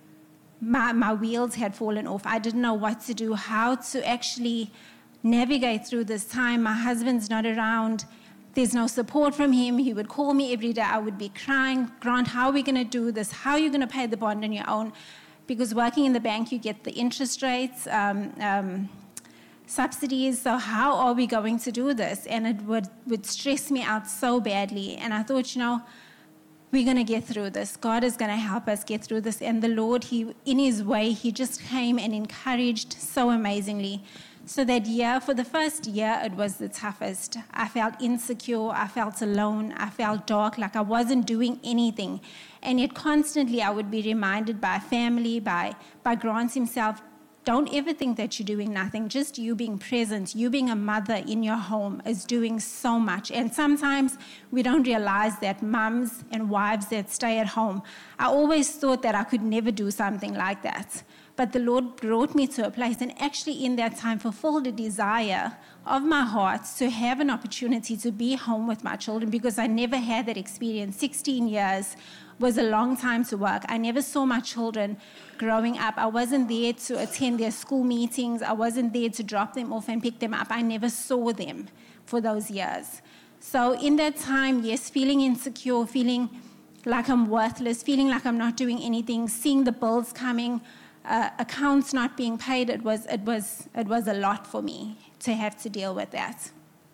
my, my wheels had fallen off. I didn't know what to do, how to actually navigate through this time. My husband's not around. There's no support from him. He would call me every day. I would be crying, Grant, how are we going to do this? How are you going to pay the bond on your own? Because working in the bank, you get the interest rates, um, um, subsidies, so how are we going to do this? And it would, would stress me out so badly. And I thought, you know, we're going to get through this. God is going to help us get through this. And the Lord, he, in his way, he just came and encouraged so amazingly. So that year, for the first year, it was the toughest. I felt insecure, I felt alone, I felt dark, like I wasn't doing anything. And yet constantly I would be reminded by family, by, by Grant himself, don't ever think that you're doing nothing. Just you being present, you being a mother in your home is doing so much. And sometimes we don't realize that mums and wives that stay at home, I always thought that I could never do something like that. But the Lord brought me to a place and actually in that time fulfilled a desire of my heart to have an opportunity to be home with my children, because I never had that experience. sixteen years was a long time to work. I never saw my children growing up. I wasn't there to attend their school meetings. I wasn't there to drop them off and pick them up. I never saw them for those years. So in that time, yes, feeling insecure, feeling like I'm worthless, feeling like I'm not doing anything, seeing the bills coming, uh, accounts not being paid, it was, it was, it was a lot for me to have to deal with that.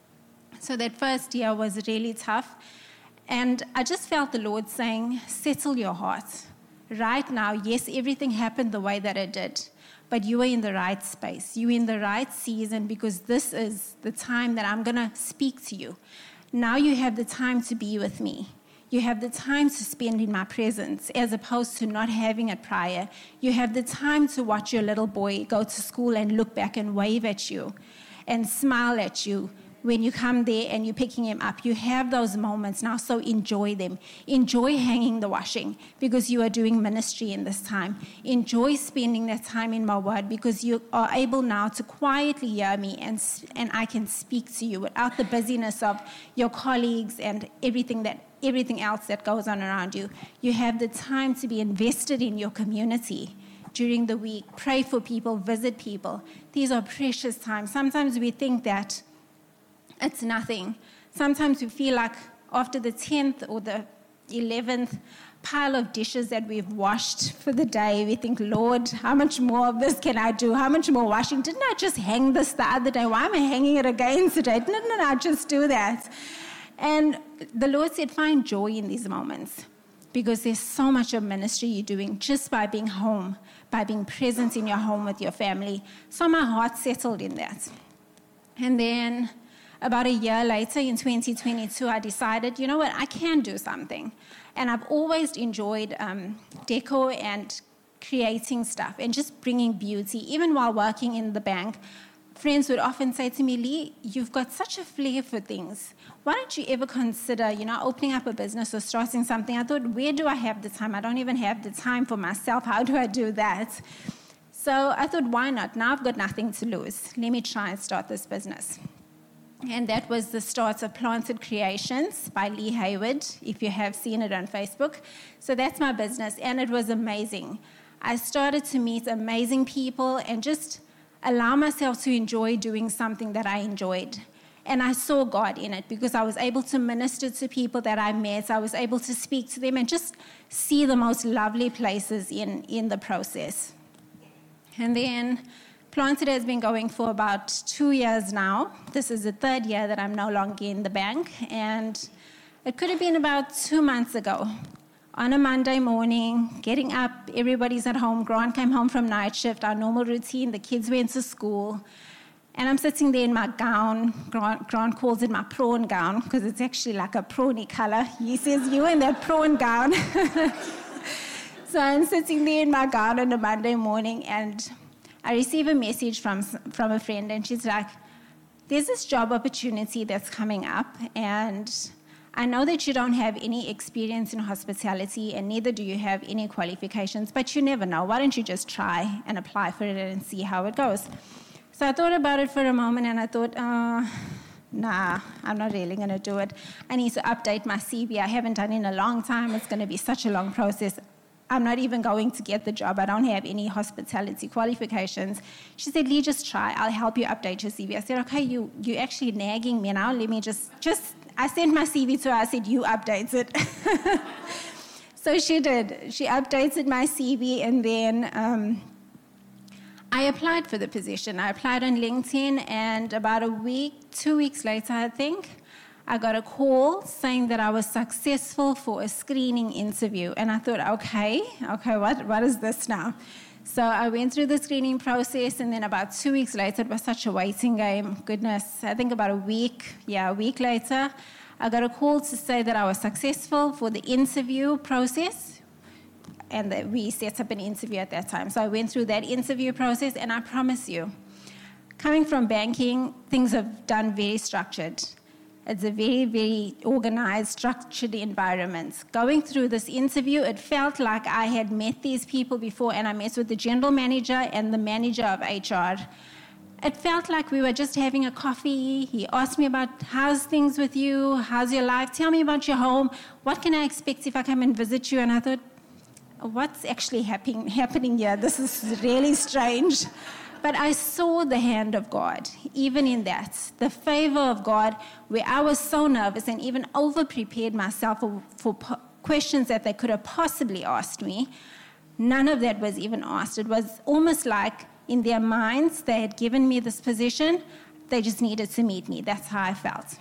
So that first year was really tough. And I just felt the Lord saying, settle your heart. Right now, yes, everything happened the way that it did, but you are in the right space. You're in the right season, because this is the time that I'm going to speak to you. Now you have the time to be with me. You have the time to spend in my presence, as opposed to not having it prior. You have the time to watch your little boy go to school and look back and wave at you and smile at you when you come there and you're picking him up. You have those moments now, so enjoy them. Enjoy hanging the washing, because you are doing ministry in this time. Enjoy spending that time in my word, because you are able now to quietly hear me and, and I can speak to you without the busyness of your colleagues and everything that everything else that goes on around you. You have the time to be invested in your community. during the week, pray for people, visit people. These are precious times. Sometimes we think that it's nothing. Sometimes we feel like after the tenth or the eleventh pile of dishes that we've washed for the day, we think, Lord, how much more of this can I do? How much more washing? Didn't I just hang this the other day? Why am I hanging it again today? Didn't I just do that? And the Lord said, find joy in these moments, because there's so much of ministry you're doing just by being home, by being present in your home with your family. So my heart settled in that. And then about a year later, in twenty twenty-two, I decided, you know what, I can do something. And I've always enjoyed um, decor and creating stuff and just bringing beauty. Even while working in the bank, friends would often say to me, Lee, you've got such a flair for things. Why don't you ever consider, you know, opening up a business or starting something? I thought, where do I have the time? I don't even have the time for myself. How do I do that? So I thought, why not? Now I've got nothing to lose. Let me try and start this business. And that was the start of Planted Creations by Lee Hayward, if you have seen it on Facebook. So that's my business, and it was amazing. I started to meet amazing people and just allow myself to enjoy doing something that I enjoyed. And I saw God in it because I was able to minister to people that I met. I was able to speak to them and just see the most lovely places in, in the process. And then Planted has been going for about two years now. This is the third year that I'm no longer in the bank. And it could have been about two months ago. On a Monday morning, getting up, everybody's at home. Grant came home from night shift, our normal routine. The kids went to school. And I'm sitting there in my gown. Grant, Grant calls it my prawn gown because it's actually like a prawny color. He says, you in that prawn gown. So I'm sitting there in my gown on a Monday morning, and I receive a message from, from a friend, and she's like, there's this job opportunity that's coming up, and I know that you don't have any experience in hospitality, and neither do you have any qualifications, but you never know. Why don't you just try and apply for it and see how it goes? So I thought about it for a moment, and I thought, uh, nah, I'm not really going to do it. I need to update my C V. I haven't done it in a long time. It's going to be such a long process. I'm not even going to get the job. I don't have any hospitality qualifications. She said, Lee, just try. I'll help you update your C V. I said, okay, you, you're actually nagging me now. Let me just, just, I sent my C V to her. I said, you update it. So she did. She updated my C V, and then um, I applied for the position. I applied on LinkedIn, and about a week, two weeks later, I think, I got a call saying that I was successful for a screening interview. And I thought, okay, okay, what, what is this now? So I went through the screening process, and then about two weeks later, it was such a waiting game. Goodness, I think about a week, yeah, a week later, I got a call to say that I was successful for the interview process, and that we set up an interview at that time. So I went through that interview process, and I promise you, coming from banking, things have done very structured. It's a very, very organized, structured environment. Going through this interview, it felt like I had met these people before, and I met with the general manager and the manager of H R. It felt like we were just having a coffee. He asked me about, how's things with you? How's your life? Tell me about your home. What can I expect if I come and visit you? And I thought, what's actually happening, happening here? This is really strange. But I saw the hand of God, even in that, the favor of God, where I was so nervous and even over-prepared myself for, for po- questions that they could have possibly asked me. None of that was even asked. It was almost like in their minds, they had given me this position. They just needed to meet me. That's how I felt.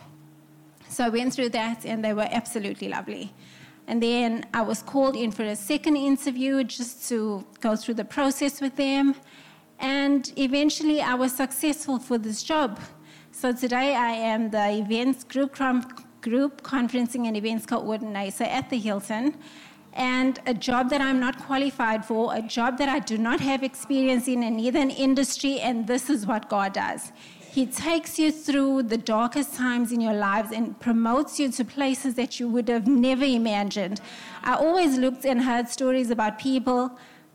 So I went through that, and they were absolutely lovely. And then I was called in for a second interview just to go through the process with them. And eventually, I was successful for this job. So today, I am the events group, group conferencing and events coordinator at the Hilton. And a job that I'm not qualified for, a job that I do not have experience in, and neither an industry, and this is what God does. He takes you through the darkest times in your lives and promotes you to places that you would have never imagined. I always looked and heard stories about people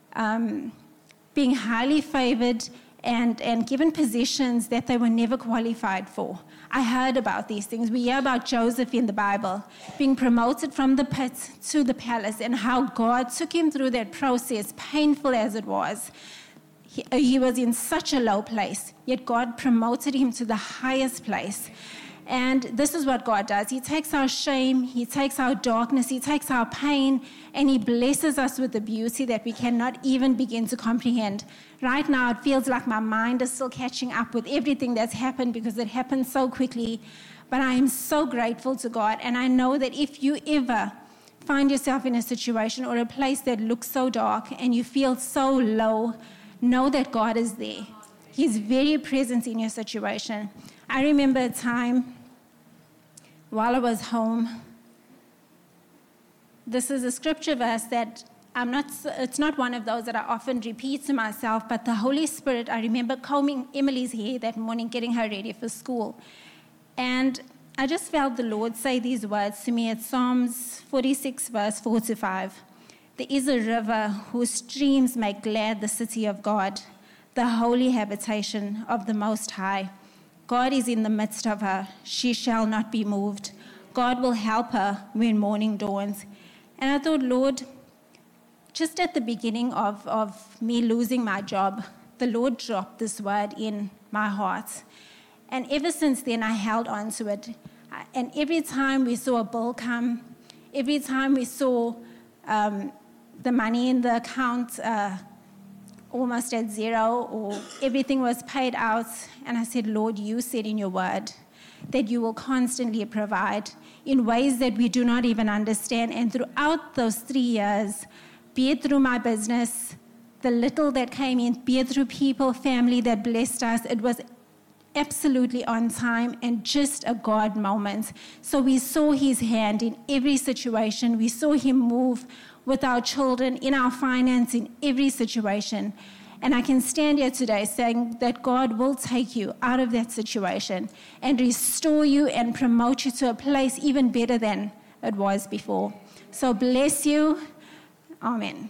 um, being highly favored and, and given positions that they were never qualified for. I heard about these things. We hear about Joseph in the Bible being promoted from the pit to the palace and how God took him through that process, painful as it was. He, he was in such a low place, yet God promoted him to the highest place. And this is what God does. He takes our shame, he takes our darkness, he takes our pain, and he blesses us with the beauty that we cannot even begin to comprehend. Right now, it feels like my mind is still catching up with everything that's happened because it happened so quickly. But I am so grateful to God, and I know that if you ever find yourself in a situation or a place that looks so dark and you feel so low, know that God is there. He's very present in your situation. I remember a time while I was home. This is a scripture verse that I'm not, it's not one of those that I often repeat to myself, but the Holy Spirit, I remember combing Emily's hair that morning, getting her ready for school. And I just felt the Lord say these words to me. It's Psalms forty-six, verse four to five. There is a river whose streams make glad the city of God, the holy habitation of the Most High. God is in the midst of her. She shall not be moved. God will help her when morning dawns. And I thought, Lord, just at the beginning of, of me losing my job, the Lord dropped this word in my heart. And ever since then, I held on to it. And every time we saw a bill come, every time we saw um, the money in the account uh, almost at zero, or everything was paid out, and I said, Lord, you said in your word that you will constantly provide in ways that we do not even understand. And throughout those three years, be it through my business, the little that came in, be it through people, family that blessed us, it was absolutely on time and just a God moment. So we saw his hand in every situation. We saw him move with our children, in our finance, in every situation. And I can stand here today saying that God will take you out of that situation and restore you and promote you to a place even better than it was before. So bless you. Amen.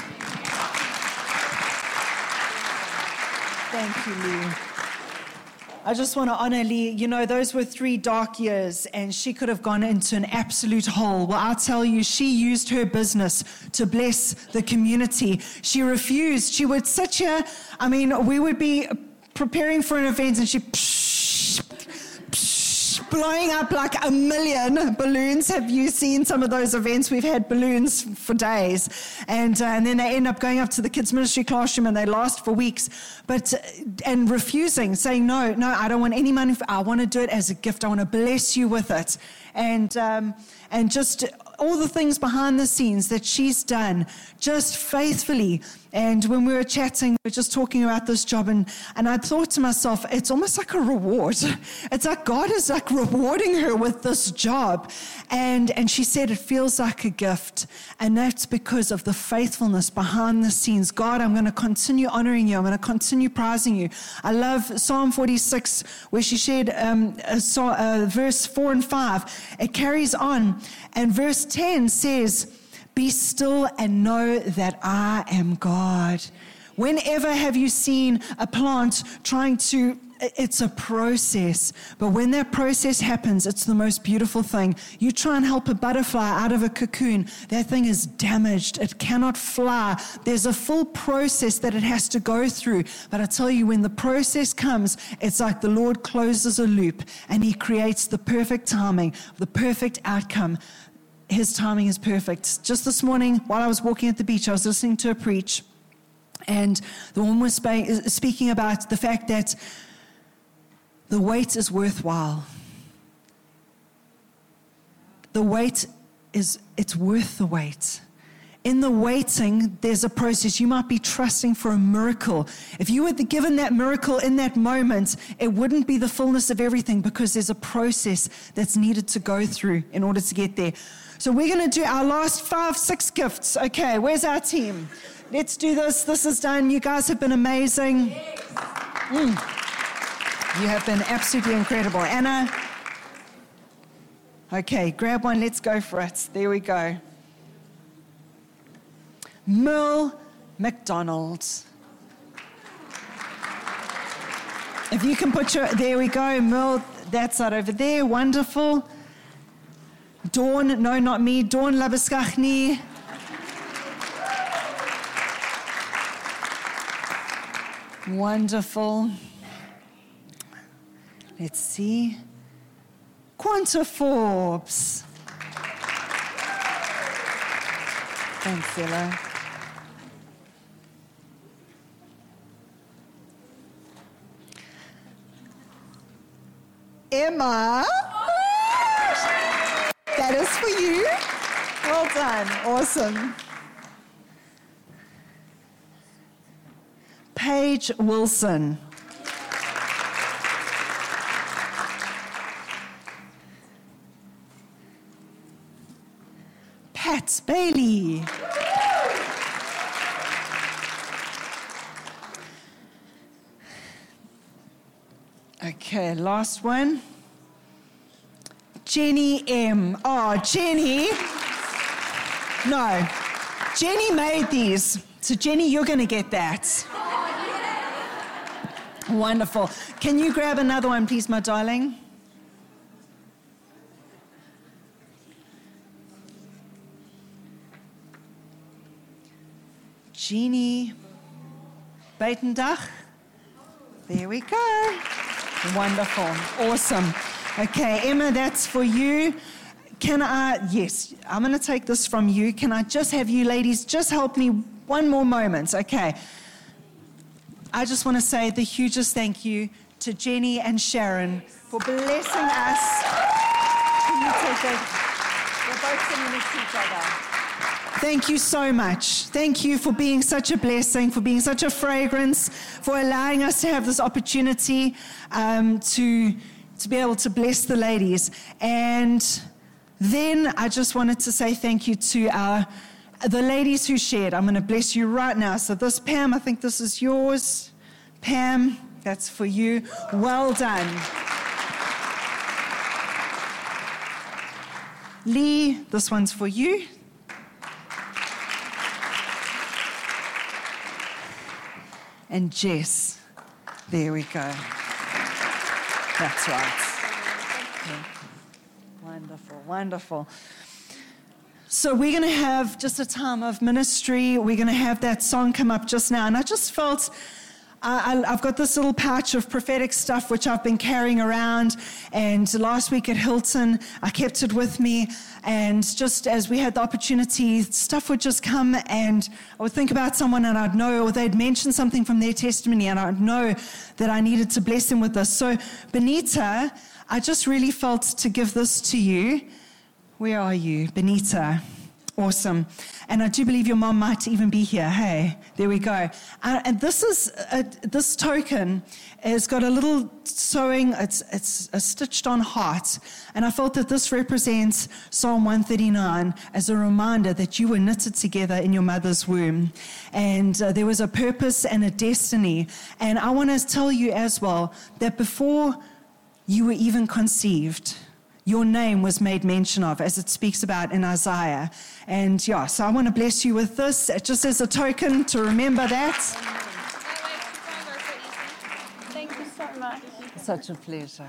Thank you, Lee. I just want to honor Lee. You know, those were three dark years, and she could have gone into an absolute hole. Well, I'll tell you, she used her business to bless the community. She refused. She would sit here. I mean, we would be preparing for an event, and she psh, psh, blowing up like a million balloons. Have you seen some of those events? We've had balloons for days. And, uh, and then they end up going up to the kids' ministry classroom, and they last for weeks. But, and refusing, saying, no, no, I don't want any money. For, I want to do it as a gift. I want to bless you with it. And, um, and just all the things behind the scenes that she's done, just faithfully. And when we were chatting, we were just talking about this job, and, and I thought to myself, it's almost like a reward. It's like God is like rewarding her with this job. And, and she said it feels like a gift. And that's because of the faithfulness behind the scenes. God, I'm going to continue honoring you. I'm going to continue prizing you. I love Psalm forty-six, where she shared um, a, a verse four and five. It carries on. And verse ten says, be still and know that I am God. Whenever have you seen a plant trying to, it's a process, but when that process happens, it's the most beautiful thing. You try and help a butterfly out of a cocoon, that thing is damaged. It cannot fly. There's a full process that it has to go through. But I tell you, when the process comes, it's like the Lord closes a loop and he creates the perfect timing, the perfect outcome. His timing is perfect. Just this morning, while I was walking at the beach, I was listening to a preach, and the woman was sp- speaking about the fact that the wait is worthwhile. The wait is, it's worth the wait. In the waiting, there's a process. You might be trusting for a miracle. If you were given that miracle in that moment, it wouldn't be the fullness of everything, because there's a process that's needed to go through in order to get there. So we're going to do our last five, six gifts. Okay, where's our team? Let's do this. This is done. You guys have been amazing. Mm. You have been absolutely incredible. Anna? Okay, grab one. Let's go for it. There we go. Merle McDonald. If you can put your, there we go, Merle, that side over there. Wonderful. Dawn, no, not me. Dawn Labuskachny. Wonderful. Let's see. Quanta Forbes. Thanks, Ella. Emma. That is for you. Well done. Awesome. Paige Wilson. Pat Bailey. Okay, last one. Jenny M. Oh, Jenny. No. Jenny made these. So, Jenny, you're going to get that. Wonderful. Can you grab another one, please, my darling? Jeannie Beitendach. There we go. Wonderful. Awesome. Okay, Emma, that's for you. Can I, yes, I'm going to take this from you. Can I just have you ladies just help me one more moment? Okay. I just want to say the hugest thank you to Jenny and Sharon for blessing us. Can you take that? We're both sitting next to each other. Thank you so much. Thank you for being such a blessing, for being such a fragrance, for allowing us to have this opportunity um, to, to be able to bless the ladies. And then I just wanted to say thank you to our the ladies who shared. I'm going to bless you right now. So this, Pam, I think this is yours. Pam, that's for you. Well done. Lee, this one's for you. And Jess, there we go. That's right. Okay. Wonderful, wonderful. So we're going to have just a time of ministry. We're going to have that song come up just now. And I just felt, I, I've got this little pouch of prophetic stuff which I've been carrying around. And last week at Hilton, I kept it with me. And just as we had the opportunity, stuff would just come and I would think about someone and I'd know, or they'd mention something from their testimony and I'd know that I needed to bless them with this. So Benita, I just really felt to give this to you. Where are you, Benita? Awesome. And I do believe your mom might even be here. Hey, there we go. Uh, and this is a, this token has got a little sewing. It's it's a stitched on heart. And I felt that this represents Psalm one thirty-nine as a reminder that you were knitted together in your mother's womb. And uh, there was a purpose and a destiny. And I want to tell you as well that before you were even conceived, your name was made mention of, as it speaks about in Isaiah. And yeah, so I want to bless you with this, just as a token to remember that. Thank you so much. Such a pleasure.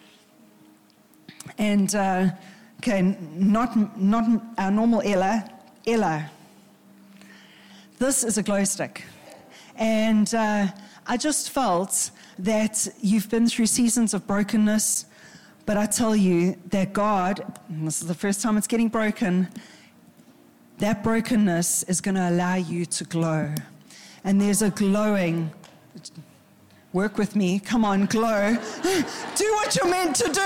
And, uh, okay, not, not our normal Ella, Ella. This is a glow stick. And uh, I just felt that you've been through seasons of brokenness. But I tell you that God, and this is the first time it's getting broken, that brokenness is going to allow you to glow. And there's a glowing, work with me, come on, glow. Do what you're meant to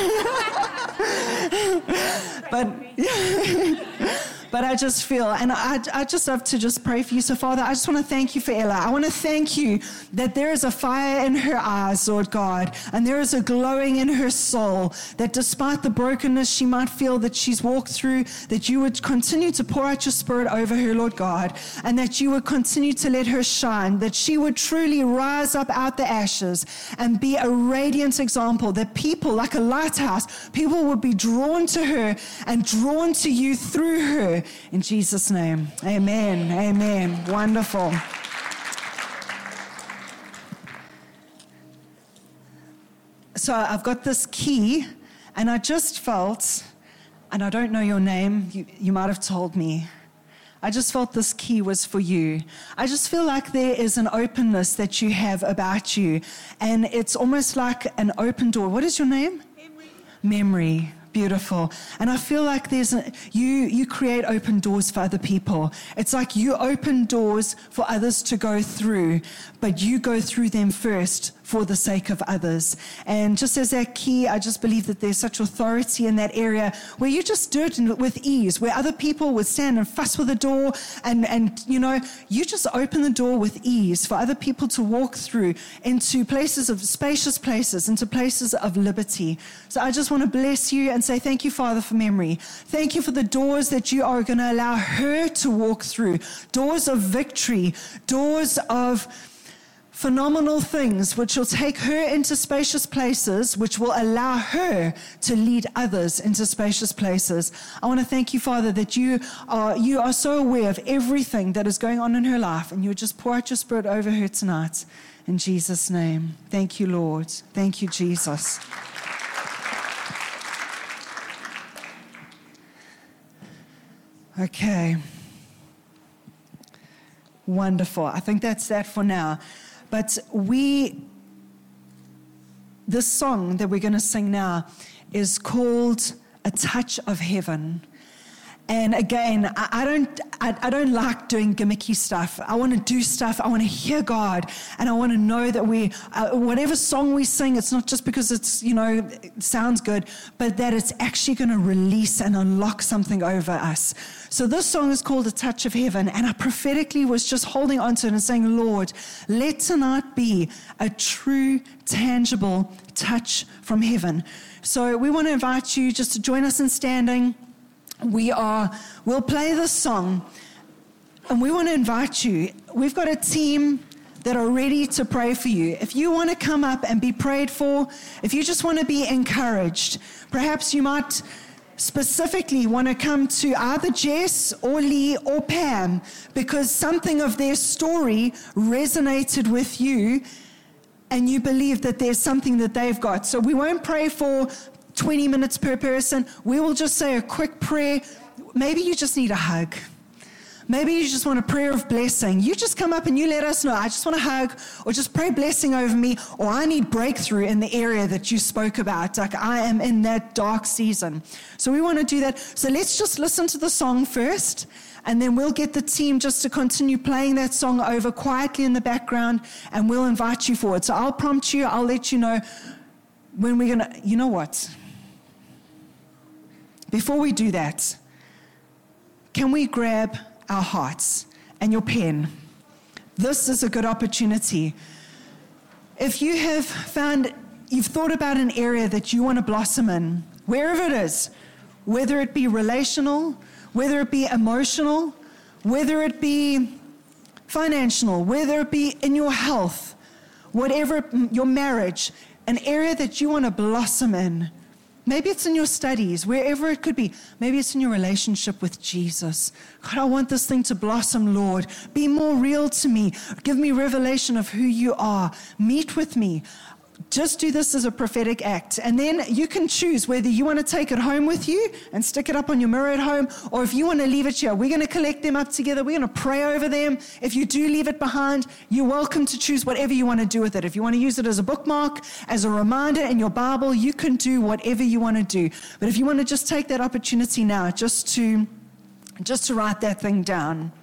do. but... But I just feel, and I, I just love to just pray for you. So, Father, I just want to thank you for Ella. I want to thank you that there is a fire in her eyes, Lord God, and there is a glowing in her soul, that despite the brokenness she might feel that she's walked through, that you would continue to pour out your Spirit over her, Lord God, and that you would continue to let her shine, that she would truly rise up out the ashes and be a radiant example, that people, like a lighthouse, people would be drawn to her and drawn to you through her. In Jesus' name, amen, amen. So I've got this key, and I just felt, and I don't know your name, you, you might have told me, I just felt this key was for you. I just feel like there is an openness that you have about you, and it's almost like an open door. What is your name? Memory. Memory. Beautiful. And I feel like there's a, you you create open doors for other people. It's like you open doors for others to go through, but you go through them first for the sake of others. And just as that key, I just believe that there's such authority in that area where you just do it with ease, where other people would stand and fuss with the door, and, and you know, you just open the door with ease for other people to walk through into places of spacious places, into places of liberty. So I just want to bless you and say thank you, Father, for Memory. Thank you for the doors that you are going to allow her to walk through, doors of victory, doors of phenomenal things which will take her into spacious places, which will allow her to lead others into spacious places. I want to thank you, Father, that you are you are so aware of everything that is going on in her life, and you would just pour out your Spirit over her tonight. In Jesus' name. Thank you, Lord. Thank you, Jesus. Okay. Wonderful. I think that's that for now. But we, this song that we're going to sing now is called A Touch of Heaven. And again, I, I don't I, I don't like doing gimmicky stuff. I want to do stuff. I want to hear God. And I want to know that we, uh, whatever song we sing, it's not just because it's, you know, it sounds good, but that it's actually going to release and unlock something over us. So this song is called A Touch of Heaven. And I prophetically was just holding on to it and saying, Lord, let tonight be a true, tangible touch from heaven. So we want to invite you just to join us in standing. We are, we'll play this song, and we want to invite you. We've got a team that are ready to pray for you. If you want to come up and be prayed for, if you just want to be encouraged, perhaps you might specifically want to come to either Jess or Lee or Pam, because something of their story resonated with you, and you believe that there's something that they've got. So we won't pray for twenty minutes per person. We will just say a quick prayer. Maybe you just need a hug. Maybe you just want a prayer of blessing. You just come up and you let us know, I just want a hug, or just pray blessing over me, or I need breakthrough in the area that you spoke about. Like I am in that dark season. So we want to do that. So let's just listen to the song first, and then we'll get the team just to continue playing that song over quietly in the background, and we'll invite you forward. So I'll prompt you. I'll let you know when we're going to, you know what? Before we do that, can we grab our hearts and your pen? This is a good opportunity. If you have found, you've thought about an area that you want to blossom in, wherever it is, whether it be relational, whether it be emotional, whether it be financial, whether it be in your health, whatever, your marriage, an area that you want to blossom in. Maybe it's in your studies, wherever it could be. Maybe it's in your relationship with Jesus. God, I want this thing to blossom, Lord. Be more real to me. Give me revelation of who you are. Meet with me. Just do this as a prophetic act. And then you can choose whether you want to take it home with you and stick it up on your mirror at home, or if you want to leave it here. We're going to collect them up together. We're going to pray over them. If you do leave it behind, you're welcome to choose whatever you want to do with it. If you want to use it as a bookmark, as a reminder in your Bible, you can do whatever you want to do. But if you want to just take that opportunity now, just to, just to write that thing down.